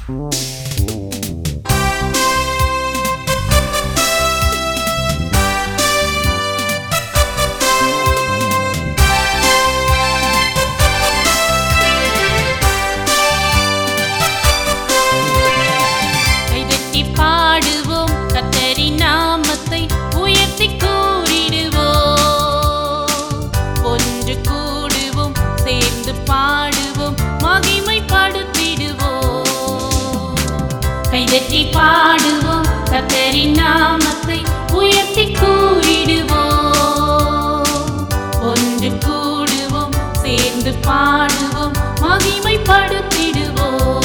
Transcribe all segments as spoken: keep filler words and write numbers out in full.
கைதட்டி பாடுவோம் கர்த்தரின் நாமத்தை உயர்த்தி கூறிடுவோம். ஒன்று கூடுவோம் சேர்ந்து பாடுவோம் மகிமைப்படுத்திடுவோம்.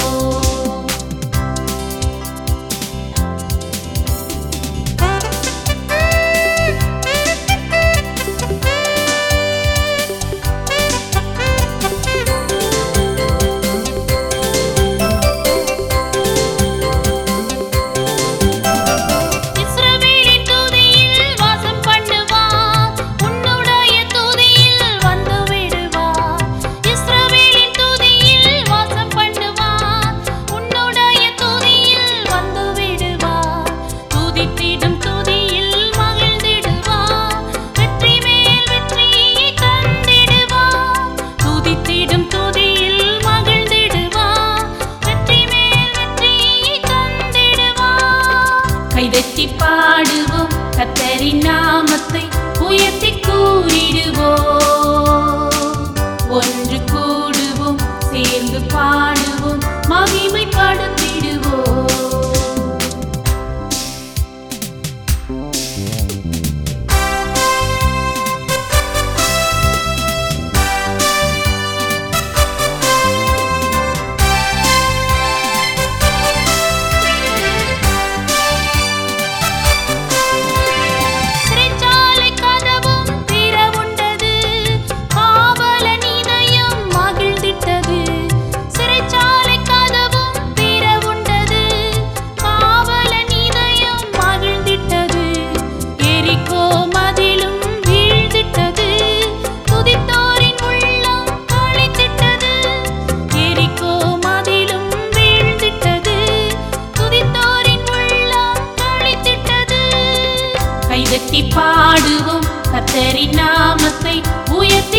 கைதட்டி பாடுவோம் கர்த்தரின் நாமத்தை உயர்த்தி கூறிடுவோம். ஒன்று கூடுவோம் சேர்ந்து பாடுவோம் மகிமைப்படுத்திடுவோம். கைதட்டி பாடுவோம் கர்த்தரின் நாமத்தை உயர்த்தி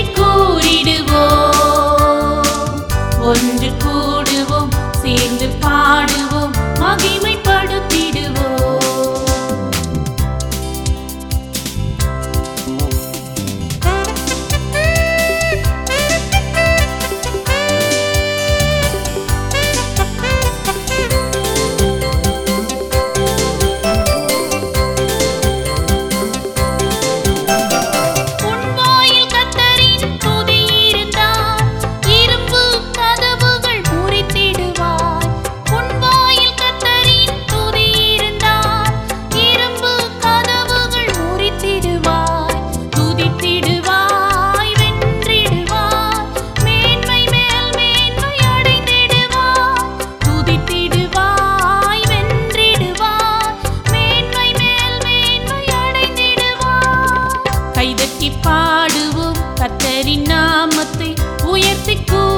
கூறிடுவோம். ஒன்று கூடுவோம் சேர்ந்து பாடுவோம் மகிமைப்படுத்திடுவோம். கைதட்டி பாடுவோம் கர்த்தரின் நாமத்தை உயர்த்தி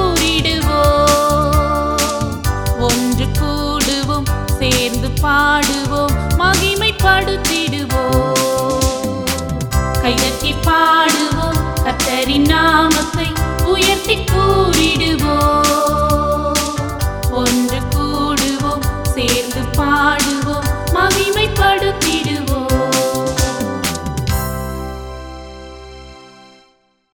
கூறிடுவோம். ஒன்று கூடுவோம் சேர்ந்து பாடுவோம் மகிமைப்படுத்திடுவோம். கைதட்டி பாடுவோம் கர்த்தரின் நாமத்தை உயர்த்தி கூறிடுவோம்.